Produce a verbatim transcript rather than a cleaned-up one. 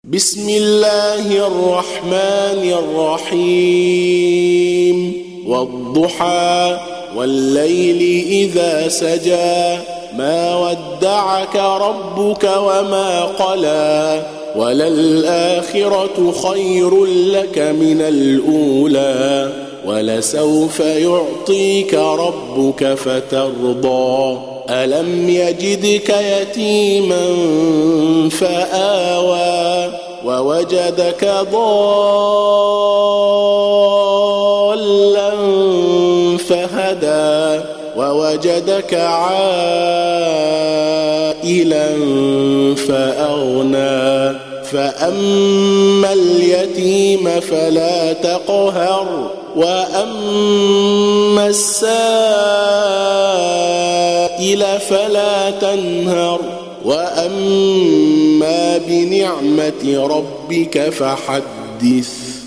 بسم الله الرحمن الرحيم والضحى والليل إذا سجى ما ودعك ربك وما قلى وللآخرة خير لك من الأولى ولسوف يعطيك ربك فترضى ألم يجدك يتيما فآوى ووجدك ضالا فهدى ووجدك عائلا فأغنى فأما اليتيم فلا تقهر وأما السائل فلا تنهر وأما بنعمة ربك فحدث.